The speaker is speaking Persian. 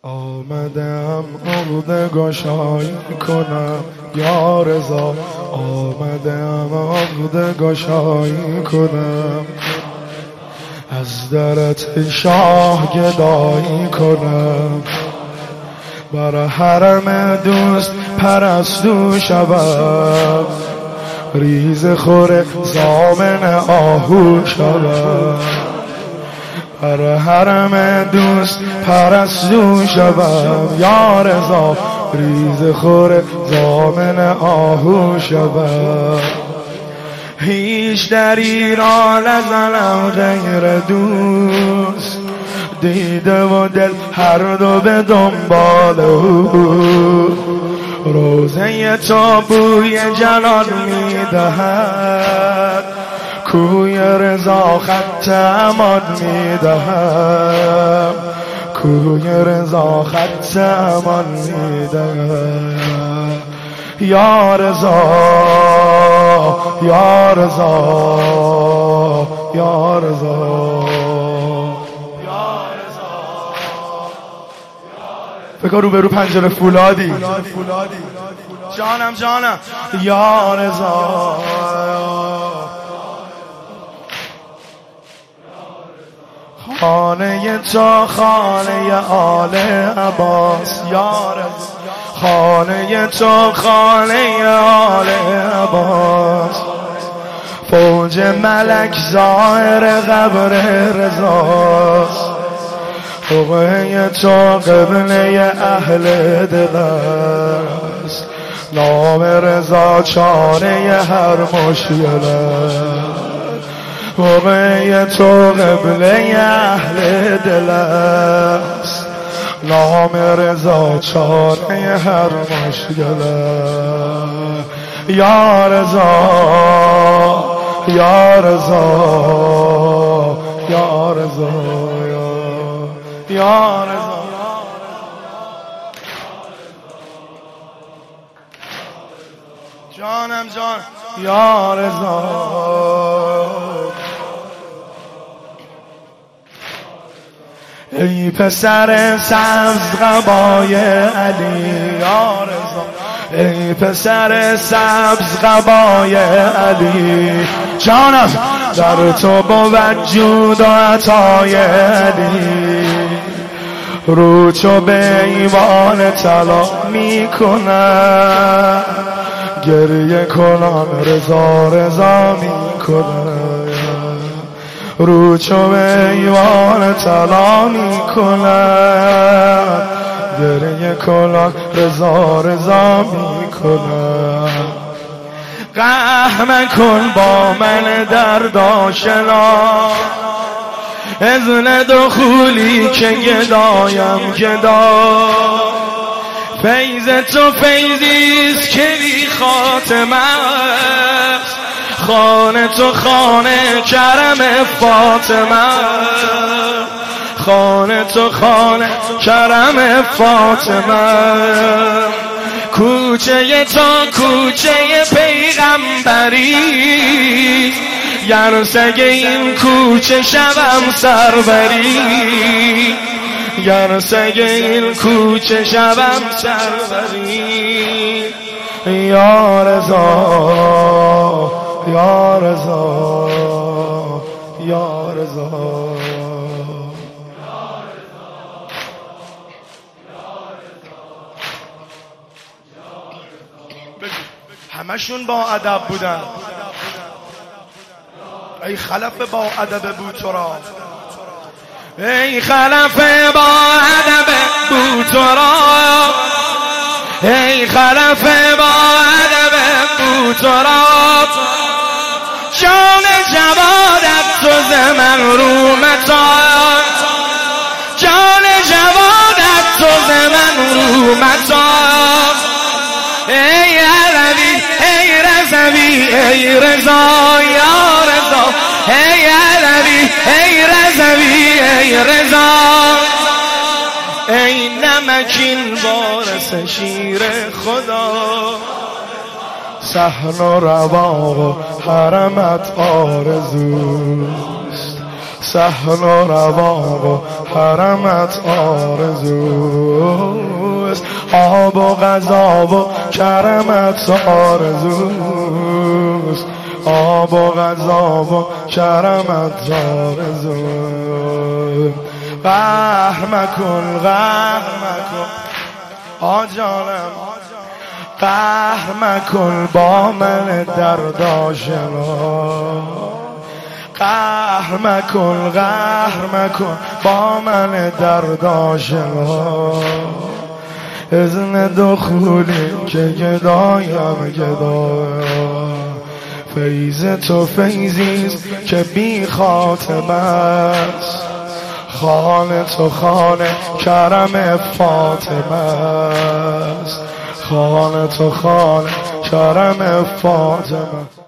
آمدم عقده گشایی کنم یا رضا، آمدم عقده گشایی کنم، از درت شاه گدایی کنم، بر حرم دوست پرستو شوم، ریز خور زامن آهو شوم، بر حرم دوست پرستو شوم یا رضا، ریز خور زامن آهو شوم. هیچ در ایران نزنم غیر دوست، دیده و دل هر دو به دنبال او، روزه تو بوی جلال میدهد، کوی رضا خط امان میدهم، کوی رضا خط امان میدهم یا رضا، یا رضا، یا رضا. فکر رو به رو پنجره فولادی، جانم جانم یا رضا، خانه تو خانه آل عباس یا رضا، خانه تو خانه آل عباس، فوج ملک زائر قبر رضاست، قبله تو قبله اهل دل است، نام رضا چاره هر مشکل است، قبله تو قبله اهل دل است، نام رضا چاره هر مشکل است یا رضا، یا رضا، یا رضا، یا رضا. جانم جان یا رضا، ای پسر سبز قبای علی یا رضا، ای پسر سبز قبای علی، جانم در تو بود جود و عطای علی، رو چو به ایوان طلا می کنم، گریه کنان رضا رضا می کنم، رو چو به ایوان طلا می کنم، گریه کنان رضا رضا می کنم. قهم کن با من درد آشنا، اذن دخولی که گدایم گدا، فیض تو فیضیست که بی خاتمه است، خانه تو خانه کرم فاطمه، خانه تو خانه کرم فاطمه، کوچه تا کوچه پیغمبری، گرسگ این کوچه شوم سربری، گرسگ این کوچه شوم سربری یا رضا، یا رضا، یا رضا. همشون با ادب بودن، ای خلف با ادب بوتورا، ای خلف با ادب بوتورا، ای خلف با ادب بوتورا، جان جوادت تو زمن رومتان، جان جوادت تو زمن رومتان، ای عربی ای رضوی ای رضا یا رضا، ای عربی ای رضوی ای رضا، ای نمکین وارث شیر خدا، صحن و رواق و حرمت آرزوست، صحن و رواق و حرمت آرزوست. آرزوست، آب و غذا و کرمت آرزوست، آب و غذا و کرمت آرزوست. قهر مکن آجانم، قهر مکن با من درد آشنا، قهر مکن با من درد آشنا. اذن دخولی که گدایم گدایم، فیض تو فیضیست که بی خاتمه است، خانه تو خانه کرم فاطمه است، خانه تو خانه کرم فاطمه.